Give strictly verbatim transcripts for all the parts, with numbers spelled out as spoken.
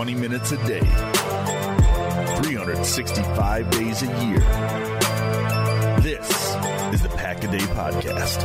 twenty minutes a day, three hundred sixty-five days a year. This is the Pack-A-Day Podcast.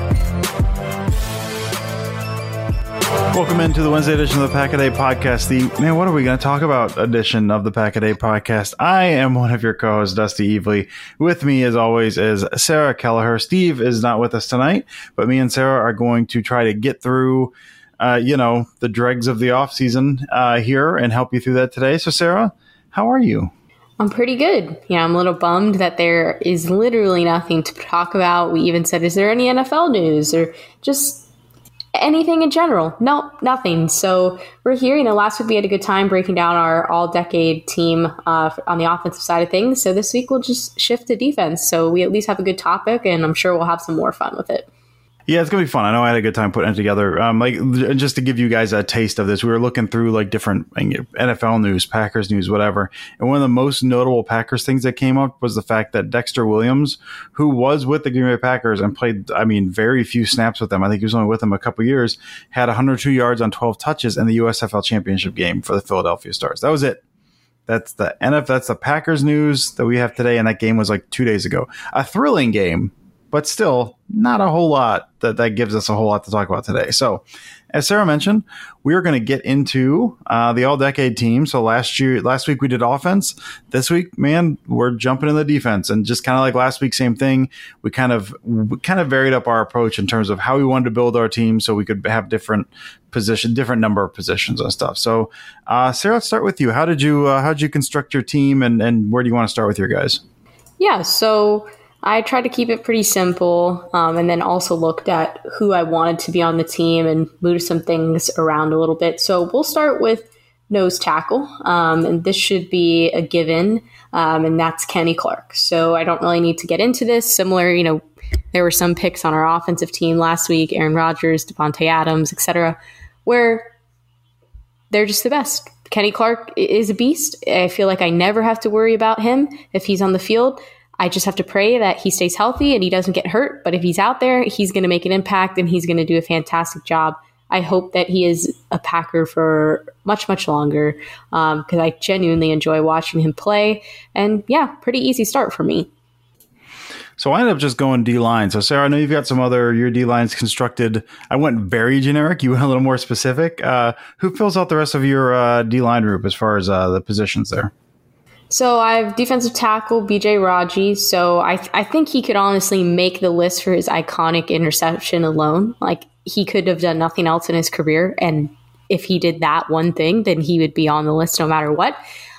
Welcome into the Wednesday edition of the Pack-A-Day Podcast. The, man, what are we going to talk about edition of the Pack-A-Day Podcast? I am one of your co-hosts, Dusty Evely. With me, as always, is Sarah Kelleher. Steve is not with us tonight, but me and Sarah are going to try to get through, uh, you know, the dregs of the offseason uh, here and help you through that today. So, Sarah, how are you? I'm pretty good. Yeah, I'm a little bummed that there is literally nothing to talk about. We even said, is there any N F L news or just anything in general? No, nothing. So we're here. You know, last week we had a good time breaking down our all-decade team uh, on the offensive side of things. So this week we'll just shift to defense. So we at least have a good topic, and I'm sure we'll have some more fun with it. Yeah, it's going to be fun. I know I had a good time putting it together. Um, like just to give you guys a taste of this, we were looking through like different N F L news, Packers news, whatever. And one of the most notable Packers things that came up was the fact that Dexter Williams, who was with the Green Bay Packers and played, I mean, very few snaps with them. I think he was only with them a couple years, had one hundred two yards on twelve touches in the U S F L championship game for the Philadelphia Stars. That was it. That's the N F L. That's the Packers news that we have today. And that game was like two days ago. A thrilling game, but still not a whole lot that, that gives us a whole lot to talk about today. So as Sarah mentioned, we are going to get into uh, the all-decade team. So last year, last week we did offense. This week, man, we're jumping in the defense. And just kind of like last week, same thing. We kind of we kind of varied up our approach in terms of how we wanted to build our team so we could have different position, different number of positions and stuff. So uh, Sarah, let's start with you. How did you uh, how did you construct your team, and, and where do you want to start with your guys? Yeah, so I tried to keep it pretty simple, um, and then also looked at who I wanted to be on the team and moved some things around a little bit. So we'll start with nose tackle, um, and this should be a given, um, and that's Kenny Clark. So I don't really need to get into this. Similar, you know, there were some picks on our offensive team last week, Aaron Rodgers, Devontae Adams, et cetera, where they're just the best. Kenny Clark is a beast. I feel like I never have to worry about him if he's on the field. I just have to pray that he stays healthy and he doesn't get hurt. But if he's out there, he's going to make an impact and he's going to do a fantastic job. I hope that he is a Packer for much, much longer because um, I genuinely enjoy watching him play. And yeah, pretty easy start for me. So I ended up just going D-line. So Sarah, I know you've got some other, your D-lines constructed. I went very generic. You went a little more specific. Uh, who fills out the rest of your uh, D-line group as far as uh, the positions there? So I have defensive tackle B J Raji. So I th- I think he could honestly make the list for his iconic interception alone. Like he could have done nothing else in his career. And if he did that one thing, then he would be on the list no matter what.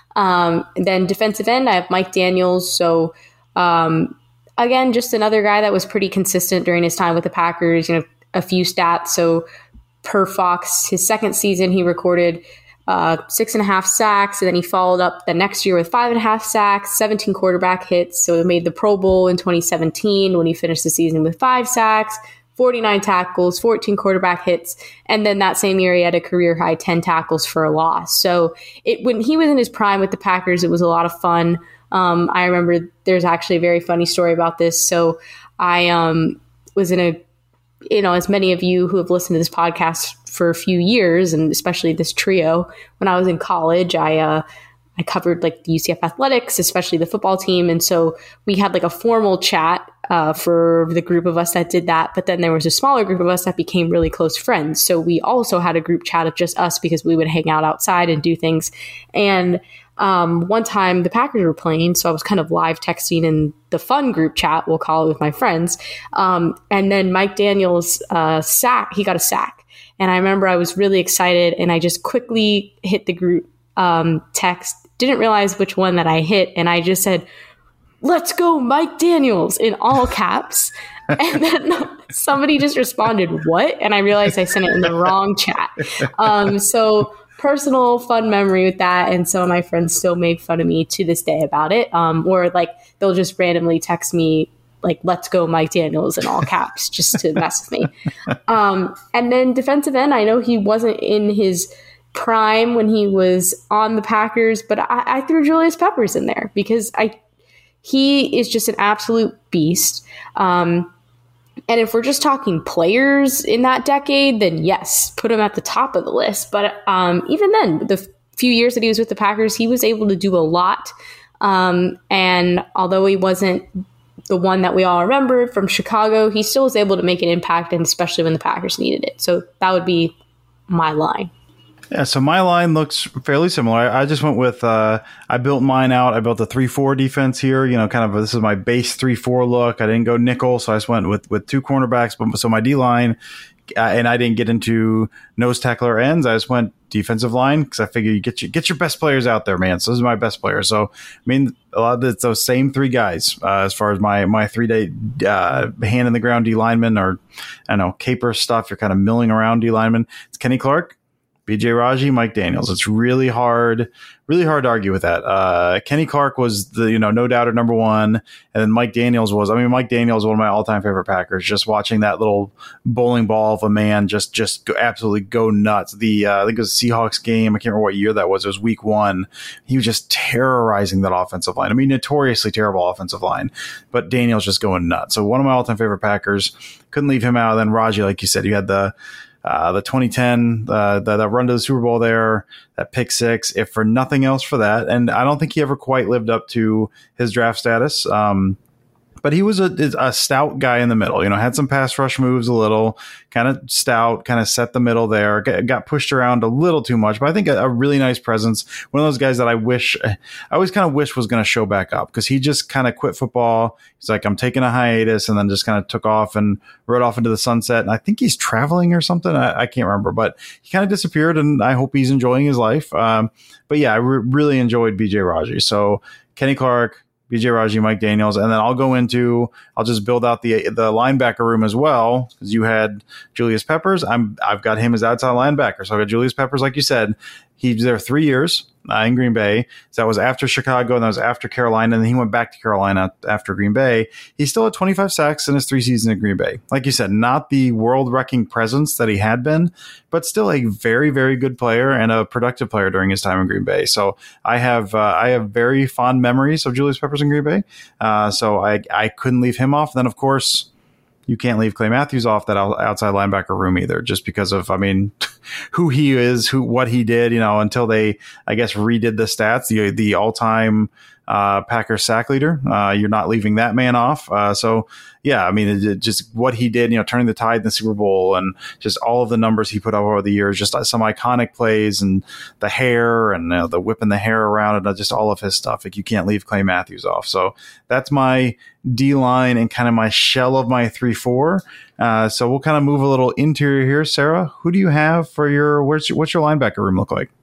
Um, then defensive end, I have Mike Daniels. So um, again, just another guy that was pretty consistent during his time with the Packers. You know, a few stats. So per Fox, his second season, he recorded Uh, six and a half sacks, and then he followed up the next year with five and a half sacks, seventeen quarterback hits. So he made the Pro Bowl in twenty seventeen when he finished the season with five sacks, forty-nine tackles, fourteen quarterback hits, and then that same year he had a career high ten tackles for a loss. So it when he was in his prime with the Packers, it was a lot of fun. Um, I remember there's actually a very funny story about this. So I um, was in a you know, as many of you who have listened to this podcast for a few years, and especially this trio, when I was in college, I uh, I covered like the U C F athletics, especially the football team. And so we had like a formal chat uh, for the group of us that did that. But then there was a smaller group of us that became really close friends. So we also had a group chat of just us because we would hang out outside and do things. And Um, one time the Packers were playing, so I was kind of live texting in the fun group chat, we'll call it, with my friends. Um, and then Mike Daniels uh, sack, he got a sack. And I remember I was really excited, and I just quickly hit the group um, text, didn't realize which one that I hit, and I just said, "Let's go, Mike Daniels," in all caps. And then somebody just responded, "What?" And I realized I sent it in the wrong chat. Um, so personal fun memory with that, and some of my friends still make fun of me to this day about it, um, or like they'll just randomly text me like, "Let's go Mike Daniels," in all caps just to mess with me. Um, and then defensive end, I know he wasn't in his prime when he was on the Packers, but I, I threw Julius Peppers in there because I he is just an absolute beast. Um, And if we're just talking players in that decade, then yes, put him at the top of the list. But um, even then, the few years that he was with the Packers, he was able to do a lot. Um, and although he wasn't the one that we all remember from Chicago, he still was able to make an impact, and especially when the Packers needed it. So that would be my line. Yeah, so my line looks fairly similar. I, I just went with, uh, I built mine out. I built a three four defense here, you know, kind of, a, this is my base three four look. I didn't go nickel, so I just went with, with two cornerbacks. But so my D-line, uh, and I didn't get into nose tackle or ends. I just went defensive line because I figured you get, you get your best players out there, man. So those are my best players. So, I mean, a lot of it's those same three guys uh, as far as my, my three-day uh, hand-in-the-ground D-lineman, or, I don't know, caper stuff. You're kind of milling around D-lineman. It's Kenny Clark, B J Raji, Mike Daniels. It's really hard, really hard to argue with that. Uh, Kenny Clark was the, you know, no doubter number one. And then Mike Daniels was, I mean, Mike Daniels is one of my all-time favorite Packers. Just watching that little bowling ball of a man just, just go, absolutely go nuts. The, uh, I think it was a Seahawks game. I can't remember what year that was. It was week one. He was just terrorizing that offensive line. I mean, notoriously terrible offensive line, but Daniels just going nuts. So one of my all-time favorite Packers. Couldn't leave him out. And then Raji, like you said, you had the, Uh, the twenty ten, uh, the, the run to the Super Bowl there, that pick six, if for nothing else for that. And I don't think he ever quite lived up to his draft status. Um, but he was a, a stout guy in the middle, you know, had some pass rush moves a little, kind of stout, kind of set the middle there, got, got pushed around a little too much, but I think a, a really nice presence. One of those guys that I wish, I always kind of wish was going to show back up, because he just kind of quit football. He's like, I'm taking a hiatus, and then just kind of took off and rode off into the sunset. And I think he's traveling or something. I, I can't remember, but he kind of disappeared, and I hope he's enjoying his life. Um, but yeah, I re- really enjoyed B J Raji. So Kenny Clark, B J Raji, Mike Daniels, and then I'll go into, I'll just build out the the linebacker room as well, because you had Julius Peppers. I'm I've got him as outside linebacker, so I got Julius Peppers, like you said. He was there three years uh, in Green Bay. So that was after Chicago, and that was after Carolina, and then he went back to Carolina after Green Bay. He still had twenty-five sacks in his three seasons in Green Bay. Like you said, not the world-wrecking presence that he had been, but still a very, very good player and a productive player during his time in Green Bay. So I have uh, I have very fond memories of Julius Peppers in Green Bay. Uh, so I, I couldn't leave him off. Then, of course, you can't leave Clay Matthews off that outside linebacker room either, just because of, I mean, who he is, who what he did, you know, until they, I guess, redid the stats, the the all-time uh, Packers sack leader. Uh, you're not leaving that man off. Uh, so, yeah, I mean, it, it just what he did, you know, turning the tide in the Super Bowl, and just all of the numbers he put up over the years, just some iconic plays, and the hair, and you know, the whipping the hair around, and just all of his stuff. Like, you can't leave Clay Matthews off. So that's my D-line and kind of my shell of my three four. Uh, so we'll kind of move a little interior here. Sarah, who do you have for your, where's your, what's your linebacker room look like?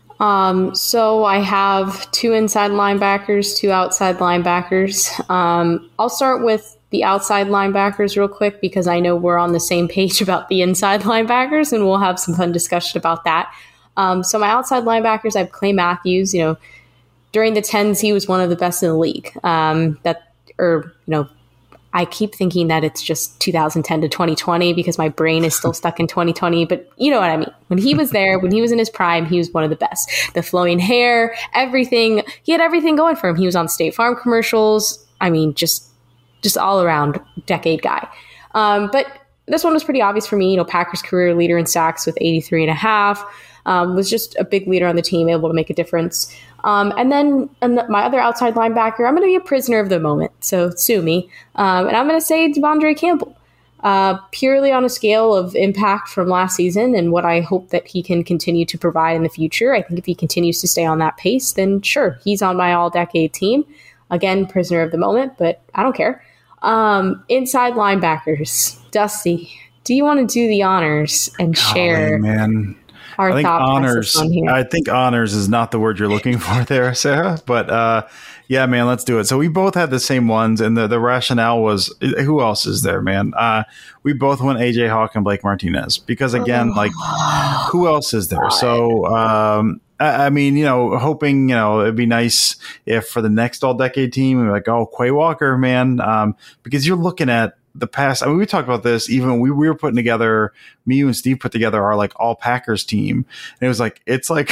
Um, so I have two inside linebackers, two outside linebackers. Um, I'll start with the outside linebackers real quick, because I know we're on the same page about the inside linebackers, and we'll have some fun discussion about that. Um, so my outside linebackers, I have Clay Matthews. You know, during the tens, he was one of the best in the league. Um, that, or, you know, I keep thinking that it's just two thousand ten to twenty twenty, because my brain is still stuck in twenty twenty, but you know what I mean. When he was there, when he was in his prime, he was one of the best. The flowing hair, everything, he had everything going for him. He was on State Farm commercials. I mean, just, just all around decade guy. Um, but this one was pretty obvious for me. You know, Packers career leader in sacks with eighty-three and a half, um, was just a big leader on the team, able to make a difference. Um, and then and the, my other outside linebacker, I'm going to be a prisoner of the moment, so sue me. Um, and I'm going to say Devondre Campbell, uh, purely on a scale of impact from last season and what I hope that he can continue to provide in the future. I think if he continues to stay on that pace, then sure, he's on my all-decade team. Again, prisoner of the moment, but I don't care. Um, inside linebackers, Dusty, do you want to do the honors and Golly, share? Man. Our I think honors. Here. I think honors is not the word you're looking for there, Sarah. But uh, yeah, man, let's do it. So we both had the same ones, and the, the rationale was, who else is there, man? Uh, we both went A J Hawk and Blake Martinez, because again, like, who else is there? So um, I, I mean, you know, hoping, you know, it'd be nice if for the next all decade team, we're like, oh, Quay Walker, man, um, because you're looking at the past. I mean, we talked about this even when we, we were putting together, me, you, and Steve put together our like all Packers team. And it was like, it's like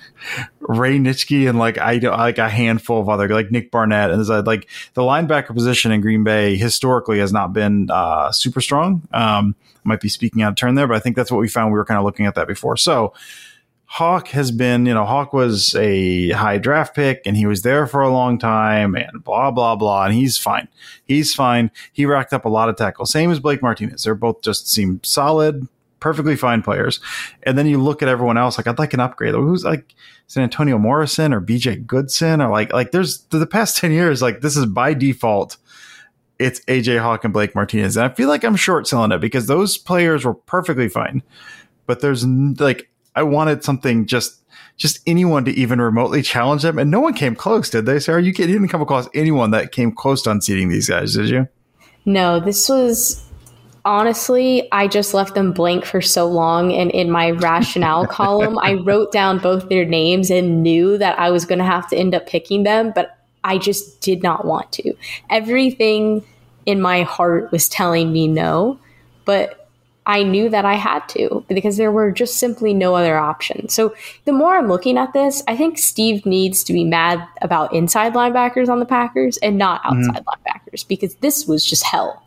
Ray Nitschke and like, I like a handful of other, like Nick Barnett. And there's like the linebacker position in Green Bay historically has not been uh, super strong. Um, I might be speaking out of turn there, but I think that's what we found. We were kind of looking at that before. So Hawk has been, you know, Hawk was a high draft pick and he was there for a long time and blah, blah, blah. And he's fine. He's fine. He racked up a lot of tackles. Same as Blake Martinez. They're both just seem solid, perfectly fine players. And then you look at everyone else, like, I'd like an upgrade. Who's like, is it Antonio Morrison or B J Goodson? Or like, like there's the past ten years, like this is by default. It's A J Hawk and Blake Martinez. And I feel like I'm short selling it because those players were perfectly fine. But there's like, I wanted something just just anyone to even remotely challenge them. And no one came close, did they, Sarah? You didn't come across anyone that came close to unseating these guys, did you? No, this was honestly, I just left them blank for so long. And in my rationale column, I wrote down both their names and knew that I was going to have to end up picking them. But I just did not want to. Everything in my heart was telling me no. But I knew that I had to because there were just simply no other options. So the more I'm looking at this, I think Steve needs to be mad about inside linebackers on the Packers and not outside mm-hmm. linebackers because this was just hell.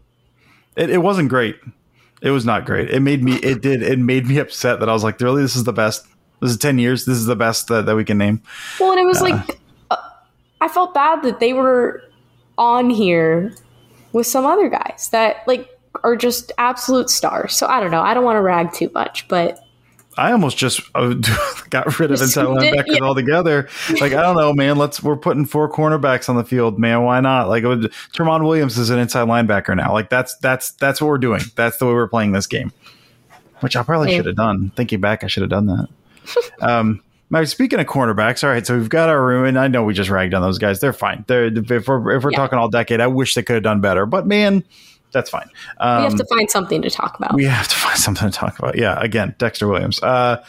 It, it wasn't great. It was not great. It made me, it did, it made me upset that I was like, really, this is the best. This is ten years. This is the best that, that we can name. Well, and it was uh, like, uh, I felt bad that they were on here with some other guys that like, are just absolute stars. So I don't know. I don't want to rag too much, but I almost just uh, got rid of inside linebackers yeah. altogether. Like, I don't know, man. Let's we're putting four cornerbacks on the field, man. Why not? Like, would, Tramon Williams is an inside linebacker now. Like, that's that's that's what we're doing. That's the way we're playing this game. Which I probably yeah. should have done. Thinking back, I should have done that. um, now, speaking of cornerbacks, all right. So we've got our room, and I know we just ragged on those guys. They're fine. They're if we're if we're yeah. talking all decade, I wish they could have done better. But man. That's fine. Um, we have to find something to talk about. We have to find something to talk about. Yeah. Again, Dexter Williams. Uh,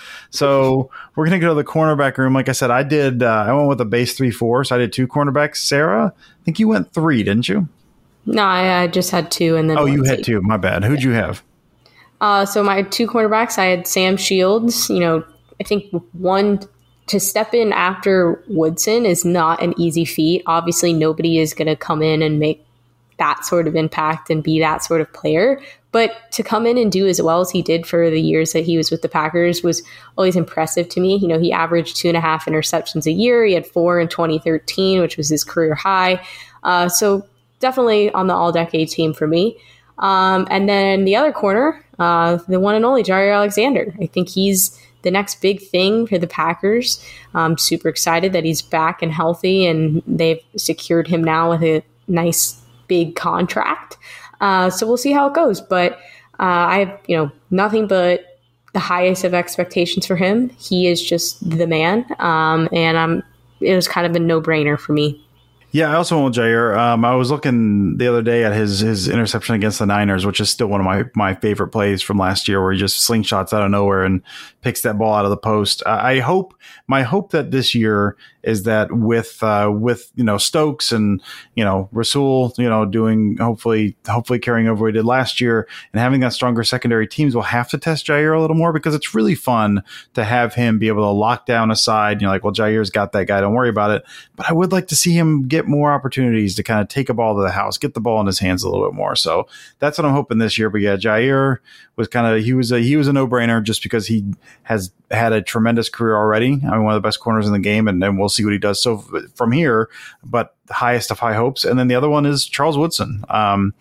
so we're going to go to the cornerback room. Like I said, I did, uh, I went with a base three, four. So I did two cornerbacks. Sarah, I think you went three, didn't you? No, I, I just had two. And then Oh, you had two. My bad. Who'd you have? Uh, so my two cornerbacks, I had Sam Shields. You know, I think one to step in after Woodson is not an easy feat. Obviously, nobody is going to come in and make that sort of impact and be that sort of player. But to come in and do as well as he did for the years that he was with the Packers was always impressive to me. You know, he averaged two and a half interceptions a year. He had four in twenty thirteen, which was his career high. Uh, so definitely on the all-decade team for me. Um, and then the other corner, uh, the one and only Jaire Alexander. I think he's the next big thing for the Packers. I'm super excited that he's back and healthy, and they've secured him now with a nice big contract. Uh, so we'll see how it goes. But uh, I have, you know, nothing but the highest of expectations for him. He is just the man. Um, and I'm, it was kind of a no-brainer for me. Yeah, I also went with Jaire. Um, I was looking the other day at his his interception against the Niners, which is still one of my, my favorite plays from last year, where he just slingshots out of nowhere and picks that ball out of the post. Uh, I hope my hope that this year is that with uh, with you know Stokes and you know Rasul, you know doing hopefully hopefully carrying over what he did last year and having that stronger secondary, teams will have to test Jaire a little more because it's really fun to have him be able to lock down a side. You're like, well, Jaire's got that guy, don't worry about it. But I would like to see him get more opportunities to kind of take a ball to the house, get the ball in his hands a little bit more. So that's what I'm hoping this year. But yeah, Jaire was kind of he was a he was a no brainer just because he has had a tremendous career already. I mean, one of the best corners in the game, and then we'll see what he does. So from here, but the highest of high hopes. And then the other one is Charles Woodson. Um,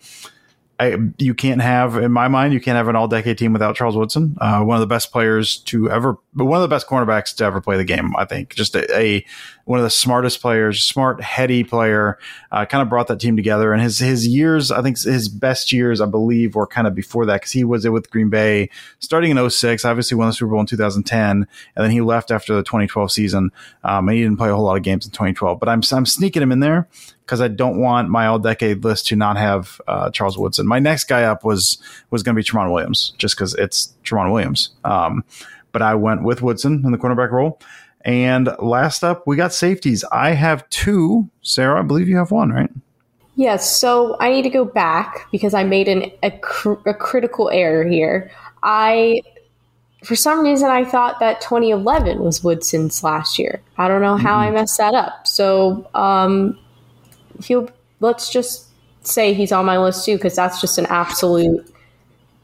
I, you can't have, in my mind, you can't have an all-decade team without Charles Woodson. Uh, one of the best players to ever, but one of the best cornerbacks to ever play the game. I think just a, a one of the smartest players, smart, heady player. Uh, kind of brought that team together. And his his years, I think his best years, I believe, were kind of before that because he was with Green Bay starting in oh six. Obviously, won the Super Bowl in two thousand ten, and then he left after the twenty twelve season. Um, and he didn't play a whole lot of games in twenty twelve. But I'm I'm sneaking him in there because I don't want my all-decade list to not have uh, Charles Woodson. My next guy up was was going to be Tramon Williams, just because it's Tramon Williams. Um, but I went with Woodson in the cornerback role. And last up, we got safeties. I have two. Sarah, I believe you have one, right? Yes. So I need to go back because I made an, a, cr- a critical error here. I, for some reason, I thought that twenty eleven was Woodson's last year. I don't know how mm-hmm. I messed that up. So um, he'll, let's just say he's on my list too, because that's just an absolute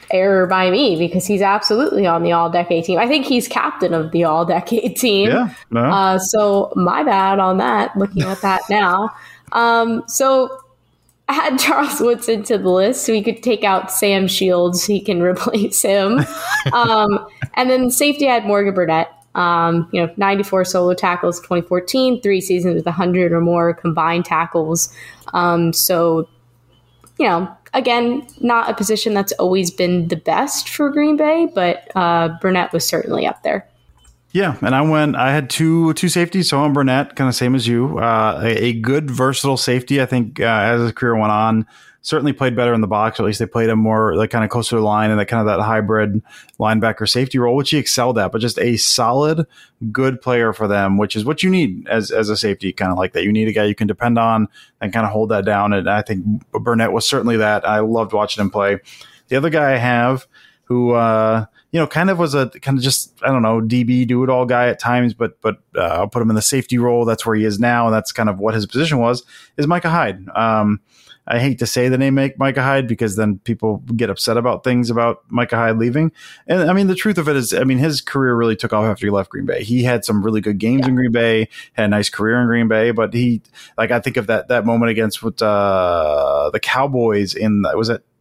error by me because he's absolutely on the all-decade team. I think he's captain of the all-decade team. Yeah, no. uh, so my bad on that, looking at that now. Um, so add Charles Woodson to the list so we could take out Sam Shields. He can replace him. um, and then safety, I had Morgan Burnett. Um, you know, ninety-four solo tackles, twenty fourteen, three seasons with one hundred or more combined tackles. Um, so, you know, again, not a position that's always been the best for Green Bay, but uh, Burnett was certainly up there. Yeah, and I went. I had two two safeties, so I'm Burnett, kind of same as you. Uh, a, a good, versatile safety. I think uh, as his career went on, certainly played better in the box. Or at least they played him more like kind of closer to the line and that kind of that hybrid linebacker safety role, which he excelled at. But just a solid, good player for them, which is what you need as as a safety, kind of like that. You need a guy you can depend on and kind of hold that down. And I think Burnett was certainly that. I loved watching him play. The other guy I have, who. Uh, You know, kind of was a kind of just, I don't know, D B, do it all guy at times, but but uh, I'll put him in the safety role. That's where he is now, and that's kind of what his position was, is Micah Hyde. Um, I hate to say the name Micah Hyde because then people get upset about things about Micah Hyde leaving. And I mean, the truth of it is, I mean, his career really took off after he left Green Bay. He had some really good games yeah. in Green Bay, had a nice career in Green Bay, but he, like, I think of that that moment against what, uh, the Cowboys in, was it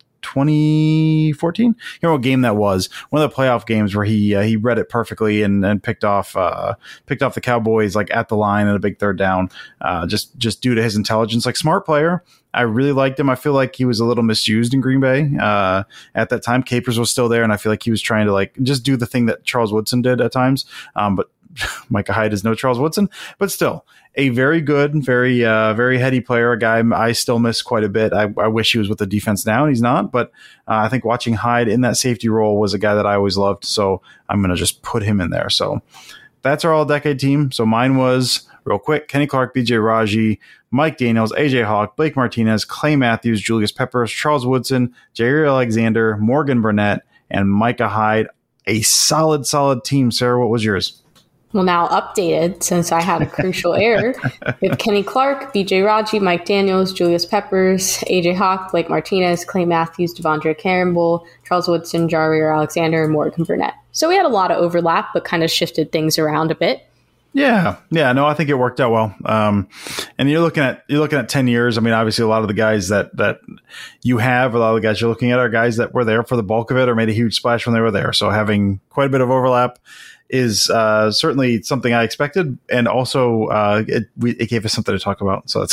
twenty fourteen? You know what game that was? One of the playoff games where he uh, he read it perfectly and, and picked off uh, picked off the Cowboys like at the line in a big third down, uh, just just due to his intelligence. Like, smart player. I really liked him. I feel like he was a little misused in Green Bay uh, at that time. Capers was still there, and I feel like he was trying to like just do the thing that Charles Woodson did at times. Um, but Micah Hyde is no Charles Woodson, but still a very good, very, uh, very heady player, a guy I still miss quite a bit. I, I wish he was with the defense now, and he's not, but uh, I think watching Hyde in that safety role was a guy that I always loved, so I'm going to just put him in there. So that's our all-decade team. So mine was, real quick, Kenny Clark, B J Raji, Mike Daniels, A J Hawk, Blake Martinez, Clay Matthews, Julius Peppers, Charles Woodson, Jair Alexander, Morgan Burnett, and Micah Hyde. A solid, solid team. Sarah, what was yours? Well, now updated since I had a crucial error. We have Kenny Clark, B J Raji, Mike Daniels, Julius Peppers, A J Hawk, Blake Martinez, Clay Matthews, Devondre Campbell, Charles Woodson, Jair Alexander, and Morgan Burnett. So we had a lot of overlap, but kind of shifted things around a bit. Yeah, yeah, no, I think it worked out well. Um, and you're looking at you're looking at ten years. I mean, obviously, a lot of the guys that that you have, a lot of the guys you're looking at are guys that were there for the bulk of it or made a huge splash when they were there. So having quite a bit of overlap is uh, certainly something I expected, and also uh, it, we, it gave us something to talk about. So that's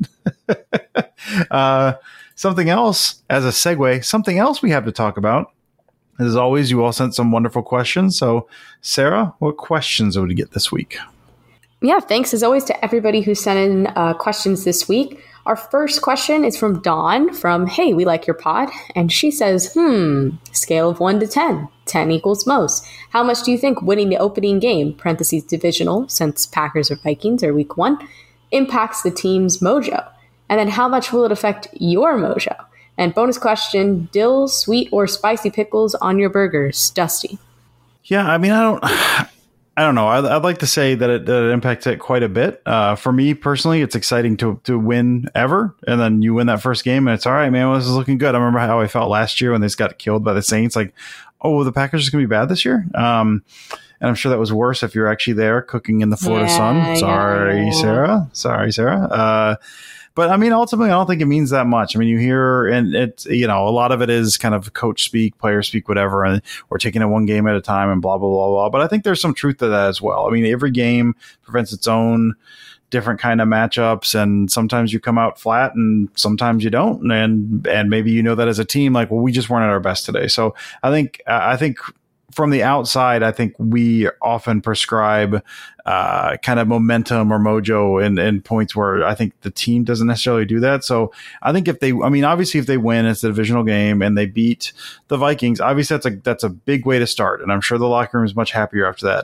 good. uh, something else as a segue. Something else we have to talk about. As always, you all sent some wonderful questions. So, Sarah, what questions would you get this week? Yeah, thanks as always to everybody who sent in uh, questions this week. Our first question is from Dawn from Hey, We Like Your Pod. And she says, hmm, scale of one to ten. ten equals most. How much do you think winning the opening game, parentheses divisional, since Packers or Vikings are week one, impacts the team's mojo? And then how much will it affect your mojo? And bonus question, dill, sweet, or spicy pickles on your burgers? Dusty. Yeah, I mean, I don't I don't know. I'd, I'd like to say that it, that it impacts it quite a bit. Uh, for me personally, it's exciting to to win ever. And then you win that first game and it's all right, man, well, this is looking good. I remember how I felt last year when they just got killed by the Saints. Like, oh, the Packers are going to be bad this year? Um, and I'm sure that was worse if you're actually there cooking in the Florida yeah, sun. Sorry, yeah. Sarah. Sorry, Sarah. Uh But I mean, ultimately, I don't think it means that much. I mean, you hear, and it's, you know, a lot of it is kind of coach speak, player speak, whatever, and we're taking it one game at a time and blah, blah, blah, blah. But I think there's some truth to that as well. I mean, every game presents its own different kind of matchups, and sometimes you come out flat and sometimes you don't. And, and maybe you know that as a team, like, well, we just weren't at our best today. So I think, I think, from the outside, I think we often prescribe uh, kind of momentum or mojo in, in points where I think the team doesn't necessarily do that. So I think if they, I mean, obviously if they win, it's a divisional game and they beat the Vikings, obviously that's a, that's a big way to start. And I'm sure the locker room is much happier after that.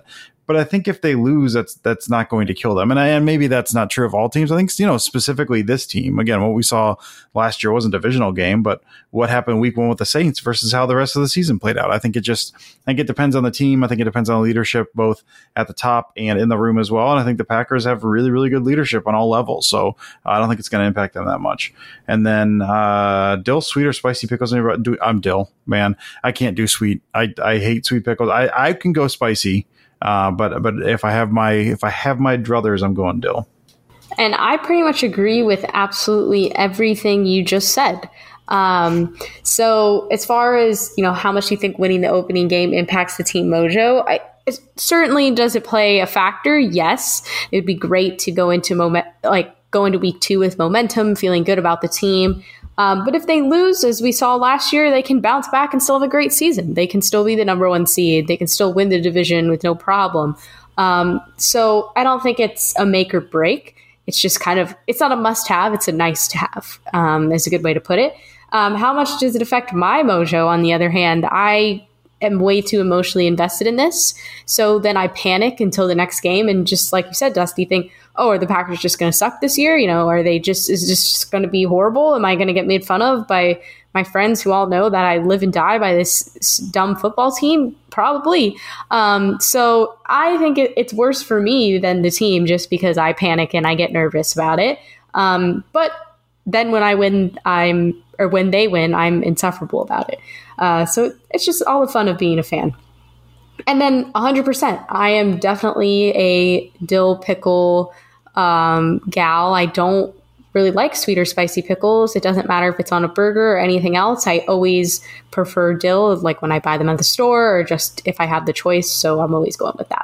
But I think if they lose, that's that's not going to kill them. And, I, and maybe that's not true of all teams. I think, you know, specifically this team, again, what we saw last year wasn't a divisional game, but what happened week one with the Saints versus how the rest of the season played out. I think it just, I think it depends on the team. I think it depends on the leadership, both at the top and in the room as well. And I think the Packers have really, really good leadership on all levels. So uh, I don't think it's going to impact them that much. And then uh, Dill, sweet or spicy pickles? I'm Dill, man. I can't do sweet. I, I hate sweet pickles. I, I can go spicy, uh, but but if I have my if I have my druthers, I'm going Dill. And I pretty much agree with absolutely everything you just said. Um, so as far as, you know, how much you think winning the opening game impacts the team mojo, I, it certainly does it play a factor? Yes. It'd be great to go into moment, like go into week two with momentum, feeling good about the team. Um, but if they lose, as we saw last year, they can bounce back and still have a great season. They can still be the number one seed. They can still win the division with no problem. Um, so I don't think it's a make or break. It's just kind of, it's not a must have. It's a nice to have, um, is a good way to put it. Um, how much does it affect my mojo? On the other hand, I am way too emotionally invested in this. So then I panic until the next game. And just like you said, Dusty, think, oh, are the Packers just going to suck this year? You know, are they just, is this just going to be horrible? Am I going to get made fun of by my friends who all know that I live and die by this dumb football team? Probably. Um, so I think it, it's worse for me than the team just because I panic and I get nervous about it. Um, but then when I win, I'm, or when they win, I'm insufferable about it. Uh, so it's just all the fun of being a fan. And then one hundred percent, I am definitely a dill pickle um, gal. I don't really like sweet or spicy pickles. It doesn't matter if it's on a burger or anything else. I always prefer dill, like when I buy them at the store or just if I have the choice. So I'm always going with that.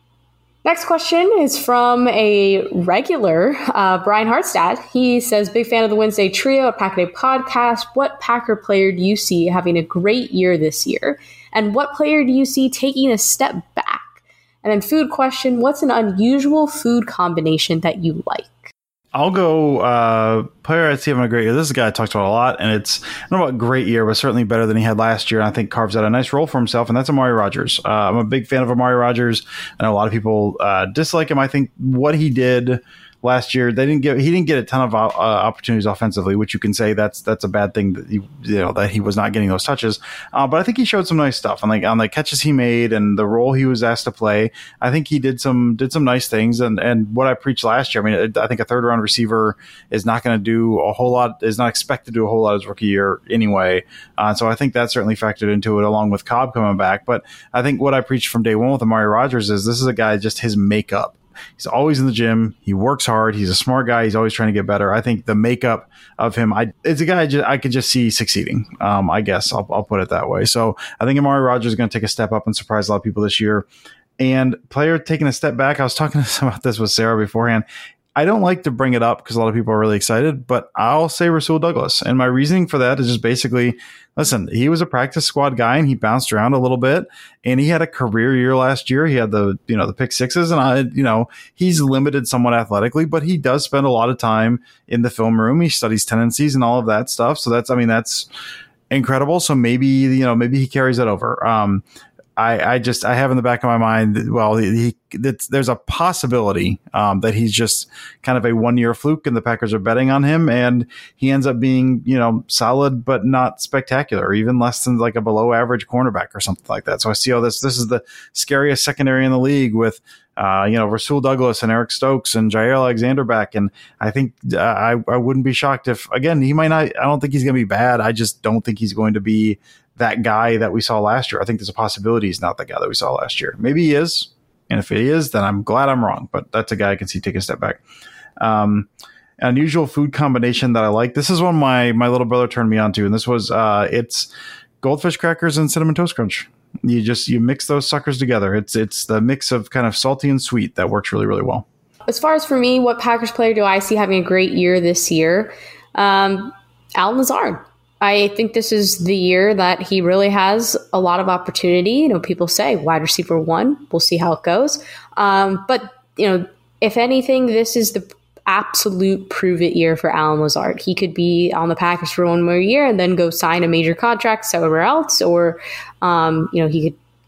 Next question is from a regular, uh, Brian Hartstad. He says, big fan of the Wednesday Trio, a Pack a Day podcast. What Packer player do you see having a great year this year? And what player do you see taking a step back? And then food question, what's an unusual food combination that you like? I'll go uh, player I see having a great year. This is a guy I talked about a lot, and it's, I don't know about great year, but certainly better than he had last year. And I think carves out a nice role for himself, and that's Amari Rodgers. Uh, I'm a big fan of Amari Rodgers. I know a lot of people uh, dislike him. I think what he did last year, they didn't get he didn't get a ton of uh, opportunities offensively, which you can say that's that's a bad thing that he, you know that he was not getting those touches. Uh, but I think he showed some nice stuff on like on the catches he made and the role he was asked to play. I think he did some did some nice things. And and what I preached last year, I mean, I think a third round receiver is not going to do a whole lot, is not expected to do a whole lot his rookie year anyway. Uh, so I think that certainly factored into it, along with Cobb coming back. But I think what I preached from day one with Amari Rodgers is this is a guy, just his makeup. He's always in the gym. He works hard. He's a smart guy. He's always trying to get better. I think the makeup of him, I, it's a guy I, just, I could just see succeeding. Um, I guess I'll, I'll put it that way. So I think Amari Rodgers is going to take a step up and surprise a lot of people this year. And player taking a step back, I was talking about this with Sarah beforehand. I don't like to bring it up because a lot of people are really excited, but I'll say Rasul Douglas. And my reasoning for that is just basically, listen, he was a practice squad guy and he bounced around a little bit and he had a career year last year. He had the, you know, the pick sixes and I, you know, he's limited somewhat athletically, but he does spend a lot of time in the film room. He studies tendencies and all of that stuff. So that's, I mean, that's incredible. So maybe, you know, maybe he carries that over. Um, I, I just I have in the back of my mind, well, he, he there's a possibility um, that he's just kind of a one year fluke, and the Packers are betting on him, and he ends up being, you know, solid but not spectacular, or even less than like a below average cornerback or something like that. So I see all this. This is the scariest secondary in the league with, uh, you know, Rasul Douglas and Eric Stokes and Jair Alexander back, and I think uh, I I wouldn't be shocked if, again, he might not. I don't think he's going to be bad. I just don't think he's going to be that guy that we saw last year. I think there's a possibility he's not the guy that we saw last year. Maybe he is. And if he is, then I'm glad I'm wrong. But that's a guy I can see take a step back. Um, an unusual food combination that I like. This is one my, my little brother turned me on to. And this was, uh, it's goldfish crackers and cinnamon toast crunch. You just, you mix those suckers together. It's, it's the mix of kind of salty and sweet that works really, really well. As far as for me, what Packers player do I see having a great year this year? Um, Allen Lazard. I think this is the year that he really has a lot of opportunity. You know, people say wide receiver one. We'll see how it goes. Um, but, you know, if anything, this is the absolute prove it year for Allen Lazard. He could be on the Packers for one more year and then go sign a major contract somewhere else, or, um, you know, he could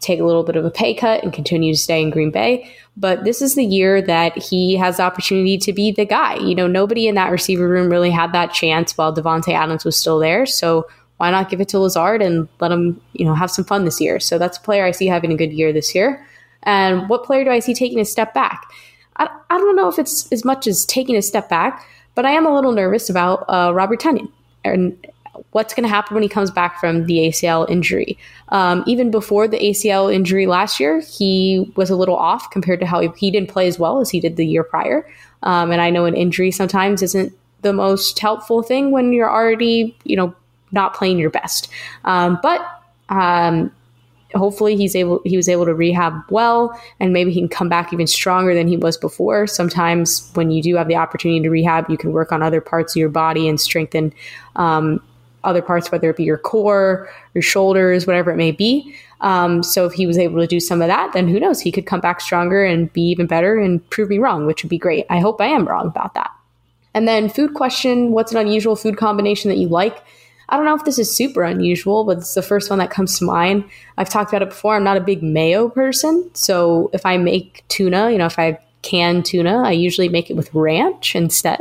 take a little bit of a pay cut and continue to stay in Green Bay. But this is the year that he has the opportunity to be the guy. You know, nobody in that receiver room really had that chance while Devontae Adams was still there. So why not give it to Lazard and let him, you know, have some fun this year? So that's a player I see having a good year this year. And what player do I see taking a step back? I, I don't know if it's as much as taking a step back, but I am a little nervous about uh, Robert Tonyan and what's going to happen when he comes back from the A C L injury. Um, even before the A C L injury last year, he was a little off compared to how he, he didn't play as well as he did the year prior. Um, and I know an injury sometimes isn't the most helpful thing when you're already, you know, not playing your best. Um, but um, hopefully he's able, he was able to rehab well, and maybe he can come back even stronger than he was before. Sometimes when you do have the opportunity to rehab, you can work on other parts of your body and strengthen um, other parts, whether it be your core, your shoulders, whatever it may be. Um, so if he was able to do some of that, then who knows, he could come back stronger and be even better and prove me wrong, which would be great. I hope I am wrong about that. And then food question, what's an unusual food combination that you like? I don't know if this is super unusual, but it's the first one that comes to mind. I've talked about it before. I'm not a big mayo person. So if I make tuna, you know, if I have canned tuna, I usually make it with ranch instead.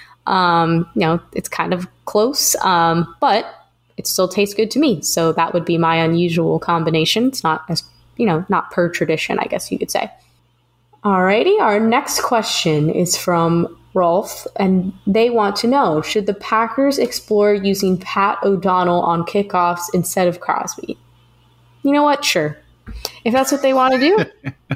Um, you know, it's kind of close, um, but it still tastes good to me. So that would be my unusual combination. It's not as, you know, not per tradition, I guess you could say. Alrighty, our next question is from Rolf, and they want to know, should the Packers explore using Pat O'Donnell on kickoffs instead of Crosby? You know what? Sure. If that's what they want to do,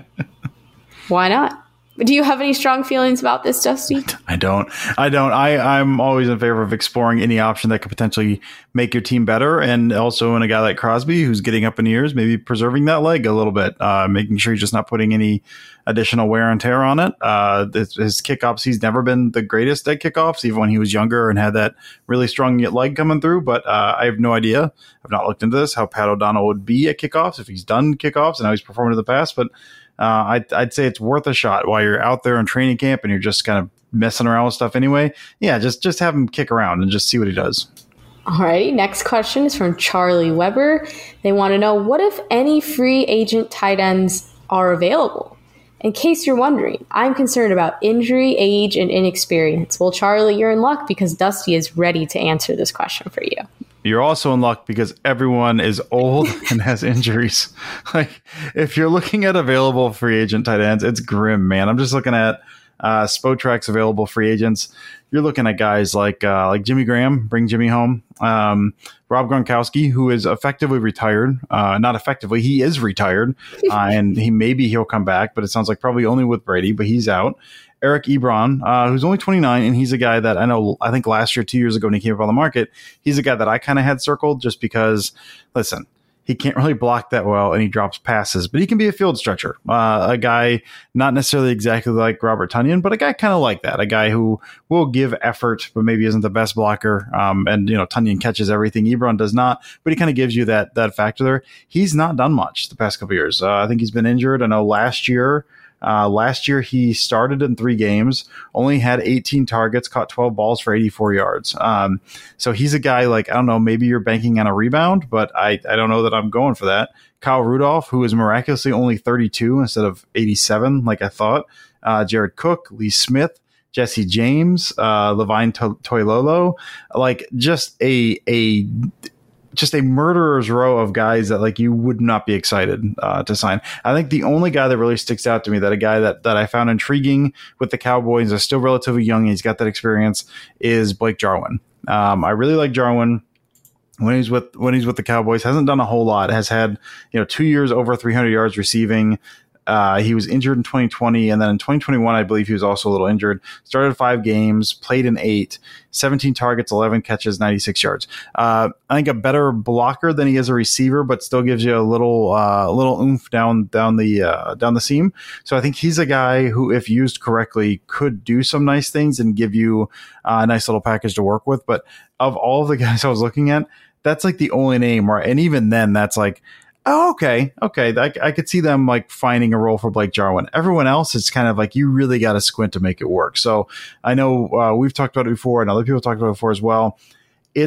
why not? Do you have any strong feelings about this, Dusty? I don't. I don't. I, I'm always in favor of exploring any option that could potentially make your team better. And also in a guy like Crosby, who's getting up in years, maybe preserving that leg a little bit, uh, making sure he's just not putting any additional wear and tear on it. Uh, his, his kickoffs, he's never been the greatest at kickoffs, even when he was younger and had that really strong leg coming through. But uh, I have no idea. I've not looked into this, how Pat O'Donnell would be at kickoffs, if he's done kickoffs and how he's performed in the past. But Uh, I'd, I'd say it's worth a shot while you're out there in training camp and you're just kind of messing around with stuff anyway. Yeah, just just have him kick around and just see what he does. Alrighty, next question is from Charlie Weber. They want to know, what if any free agent tight ends are available? In case you're wondering, I'm concerned about injury, age, and inexperience. Well, Charlie, you're in luck because Dusty is ready to answer this question for you. You're also in luck because everyone is old and has injuries. Like, if you're looking at available free agent tight ends, it's grim, man. I'm just looking at uh, Spotrac's available free agents. You're looking at guys like uh, like Jimmy Graham, bring Jimmy home. Um, Rob Gronkowski, who is effectively retired. Uh, not effectively, he is retired, uh, and he maybe he'll come back, but it sounds like probably only with Brady. But he's out. Eric Ebron, uh, who's only twenty-nine, and he's a guy that I know, I think last year, two years ago when he came up on the market, he's a guy that I kind of had circled just because, listen, he can't really block that well and he drops passes, but he can be a field stretcher. Uh, a guy not necessarily exactly like Robert Tonyan, but a guy kind of like that. A guy who will give effort, but maybe isn't the best blocker. Um, and, you know, Tonyan catches everything. Ebron does not, but he kind of gives you that that factor there. He's not done much the past couple of years. Uh, I think he's been injured. I know last year, Uh, last year, he started in three games, only had eighteen targets, caught twelve balls for eighty-four yards. Um, so he's a guy like, I don't know, maybe you're banking on a rebound, but I, I don't know that I'm going for that. Kyle Rudolph, who is miraculously only thirty-two instead of eighty-seven, like I thought. Uh, Jared Cook, Lee Smith, Jesse James, uh, Levine to- Toilolo, like just a a. just a murderer's row of guys that like you would not be excited uh, to sign. I think the only guy that really sticks out to me, that a guy that, that I found intriguing with the Cowboys, is still relatively young and he's got that experience, is Blake Jarwin. Um, I really like Jarwin. When he's with when he's with the Cowboys, hasn't done a whole lot. Has had, you know, two years over three hundred yards receiving. Uh, he was injured in twenty twenty, and then in twenty twenty-one, I believe he was also a little injured. Started five games, played in eight, seventeen targets, eleven catches, ninety-six yards. Uh, I think a better blocker than he is a receiver, but still gives you a little, uh, little oomph down down the uh, down the seam. So I think he's a guy who, if used correctly, could do some nice things and give you a nice little package to work with. But of all of the guys I was looking at, that's like the only name, where, and even then, that's like, oh, okay, okay. I, I could see them like finding a role for Blake Jarwin. Everyone else, it's kind of like you really got to squint to make it work. So I know uh, we've talked about it before, and other people talked about it before as well. It's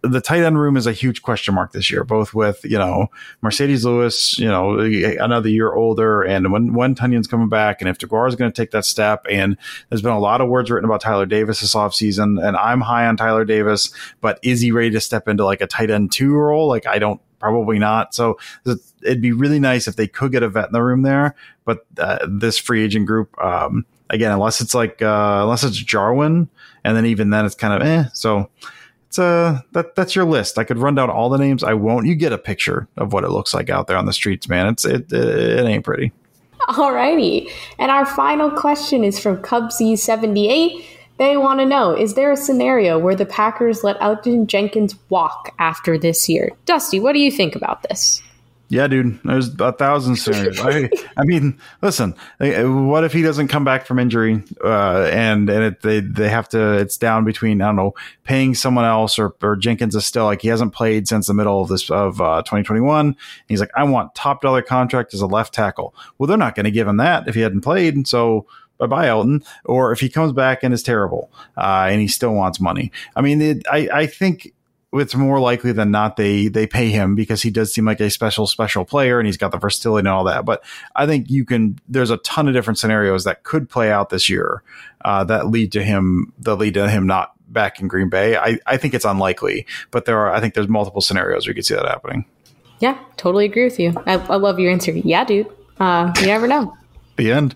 the tight end room is a huge question mark this year, both with, you know, Mercedes Lewis, you know, another year older, and when, when Tunyon's coming back, and if DeGuara is going to take that step. And there's been a lot of words written about Tyler Davis this offseason, and I'm high on Tyler Davis, but is he ready to step into like a tight end two role? Like, I don't, probably not. So it'd be really nice if they could get a vet in the room there, but uh, this free agent group, um, again, unless it's like, uh, unless it's Jarwin, and then even then it's kind of eh. So, It's uh that that's your list. I could run down all the names. I won't. You get a picture of what it looks like out there on the streets, man. It's it it, it ain't pretty. Alrighty. And our final question is from Cubsy seventy-eight. They want to know, is there a scenario where the Packers let Elgton Jenkins walk after this year? Dusty, what do you think about this? Yeah, dude, there's a thousand scenarios. I, I mean, listen, what if he doesn't come back from injury uh, and and it, they they have to? It's down between, I don't know, paying someone else or or Jenkins is still like he hasn't played since the middle of this of uh, twenty twenty-one. He's like, I want top dollar contract as a left tackle. Well, they're not going to give him that if he hadn't played. So bye bye, Elton. Or if he comes back and is terrible uh, and he still wants money. I mean, it, I I think. It's more likely than not they they pay him because he does seem like a special special player and he's got the versatility and all that. But I think you can. There's a ton of different scenarios that could play out this year uh, that lead to him that lead to him not back in Green Bay. I, I think it's unlikely, but there are. I think there's multiple scenarios where you could see that happening. Yeah, totally agree with you. I, I love your answer. Yeah, dude. Uh, you never know. The end.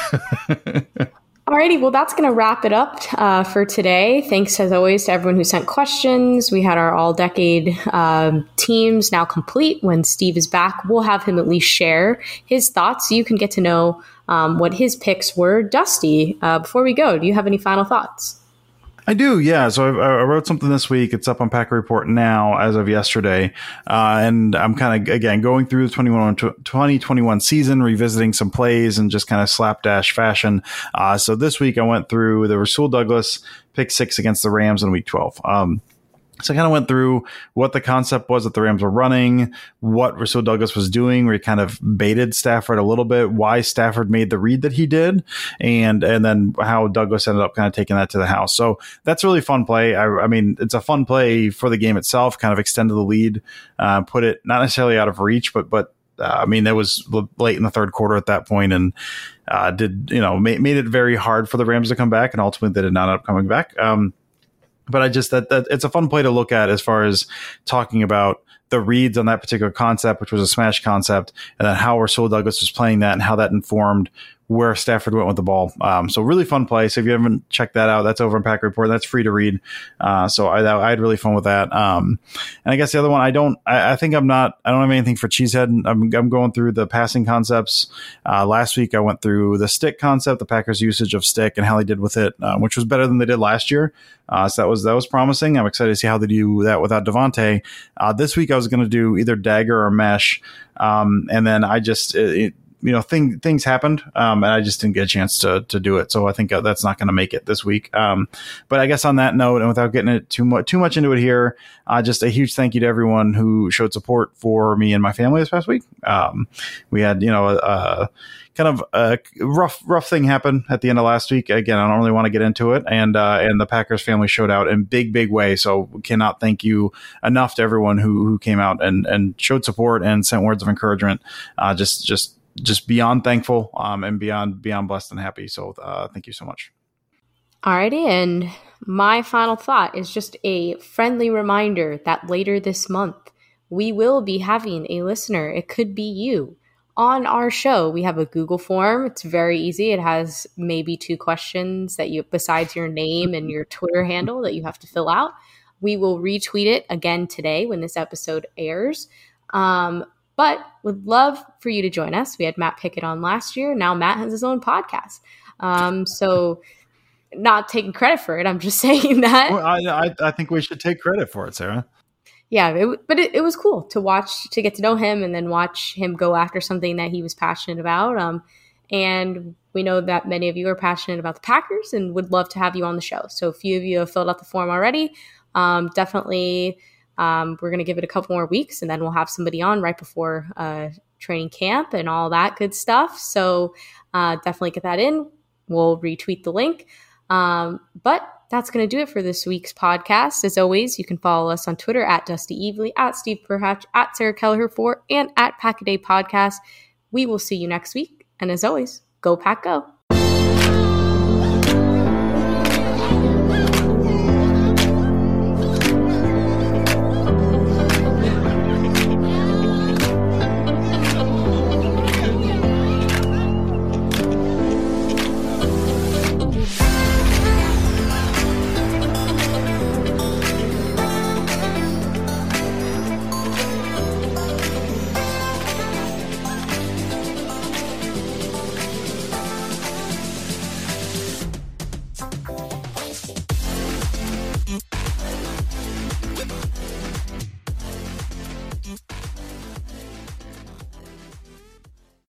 Alrighty, well, that's going to wrap it up uh, for today. Thanks, as always, to everyone who sent questions. We had our all-decade um, teams now complete. When Steve is back, we'll have him at least share his thoughts so you can get to know um, what his picks were. Dusty, uh, before we go, do you have any final thoughts? I do, yeah. So I, I wrote something this week. It's up on Packer Report now as of yesterday. Uh, and I'm kind of, again, going through the twenty twenty-one season, revisiting some plays and just kind of slapdash fashion. Uh, so this week I went through the Rasul Douglas pick six against the Rams in week twelve. Um, So I kind of went through what the concept was that the Rams were running, what Rasul Douglas was doing, where he kind of baited Stafford a little bit, why Stafford made the read that he did, and and then how Douglas ended up kind of taking that to the house. So that's a really fun play. I, I mean, it's a fun play for the game itself, kind of extended the lead, uh, put it not necessarily out of reach, but but uh, I mean, it was late in the third quarter at that point, and uh, did you know made, made it very hard for the Rams to come back, and ultimately they did not end up coming back. Um, But I just that, that it's a fun play to look at as far as talking about the reads on that particular concept, which was a smash concept, and then how Rasul Douglas was playing that and how that informed where Stafford went with the ball. Um, so really fun play. So if you haven't checked that out, that's over in Packer Report. That's free to read. Uh, so I, I had really fun with that. Um, and I guess the other one, I don't, I, I think I'm not, I don't have anything for Cheesehead. I'm, I'm going through the passing concepts. Uh, last week I went through the stick concept, the Packers usage of stick and how they did with it, uh, which was better than they did last year. Uh, so that was, that was promising. I'm excited to see how they do that without Devontae. Uh, this week I was going to do either dagger or mesh. Um, and then I just, it, it, you know, thing, things happened, um, and I just didn't get a chance to to do it. So I think uh, that's not going to make it this week. Um, but I guess on that note, and without getting it too much too much into it here, uh, just a huge thank you to everyone who showed support for me and my family this past week. Um, we had, you know, a, a kind of a rough rough thing happen at the end of last week. Again, I don't really want to get into it, and uh, and the Packers family showed out in big big way. So we cannot thank you enough to everyone who who came out and and showed support and sent words of encouragement. Uh, just just. just beyond thankful um, and beyond beyond blessed and happy. So uh, thank you so much. Alrighty, and my final thought is just a friendly reminder that later this month, we will be having a listener, it could be you, on our show. We have a Google form. It's very easy. It has maybe two questions that you, besides your name and your Twitter handle, that you have to fill out. We will retweet it again today when this episode airs. Um, But would love for you to join us. We had Matt Pickett on last year. Now Matt has his own podcast. Um, so not taking credit for it. I'm just saying that. Well, I, I, I think we should take credit for it, Sarah. Yeah, it, but it, it was cool to watch, to get to know him and then watch him go after something that he was passionate about. Um, and we know that many of you are passionate about the Packers and would love to have you on the show. So a few of you have filled out the form already. Um, definitely Um, we're going to give it a couple more weeks, and then we'll have somebody on right before uh, training camp and all that good stuff. So uh, definitely get that in. We'll retweet the link. Um, but that's going to do it for this week's podcast. As always, you can follow us on Twitter at Dusty Evely, at Steve Perhatch, at Sarah Kelleher four, and at Pack a Day Podcast. We will see you next week. And as always, go Pack Go.